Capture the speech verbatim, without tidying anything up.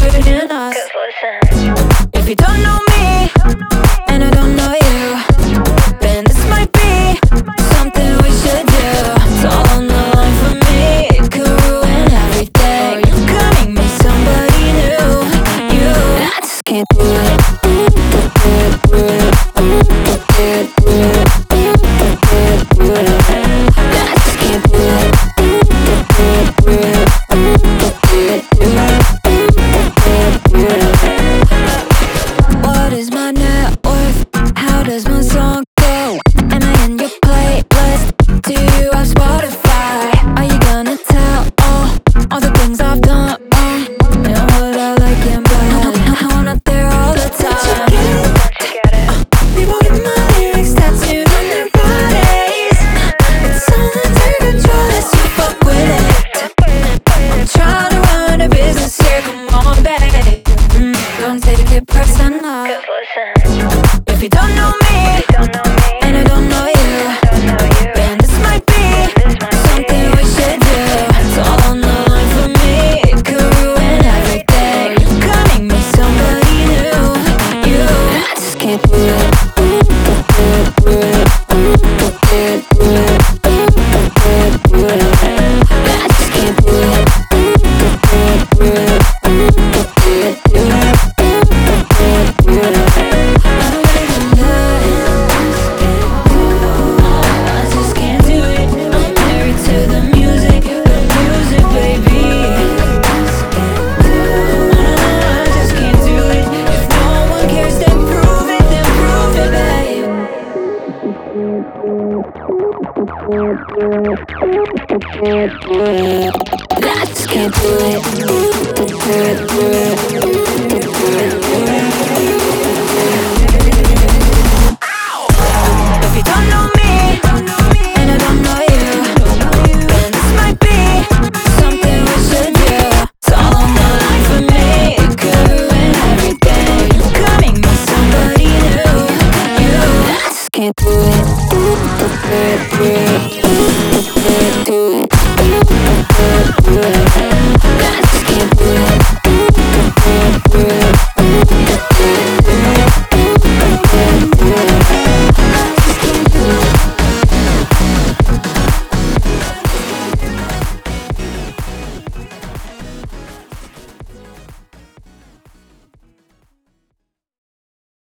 hurting us. 'Cause listen, if you don't know me and I don't know you, then this might be something we should do. It's all on the line for me, it could ruin everything. You could make me somebody new. You, I just can't do it. What is my net worth? How does my song go? Am I in your playlist? Do you have Spotify? Are you gonna tell all, all the things I've done wrong and what I like and bad? I'm not there all the time. uh, People get my lyrics tattooed on their bodies. It's all under control as you fuck with it. I'm trying to run a business here, come on babe. mm, Don't take it personal. 'Cause listen, if you don't know me and I don't know you, then this might be something we should do. It's all on the line for me, it could ruin everything. You could make me somebody new. You, I just can't do it. I just can't do it. I just can't do it. If you don't know me and I don't know you, then this might be something we should do. It's all on the line for me, it could ruin everything. You could make me somebody new. You, I just can't do it.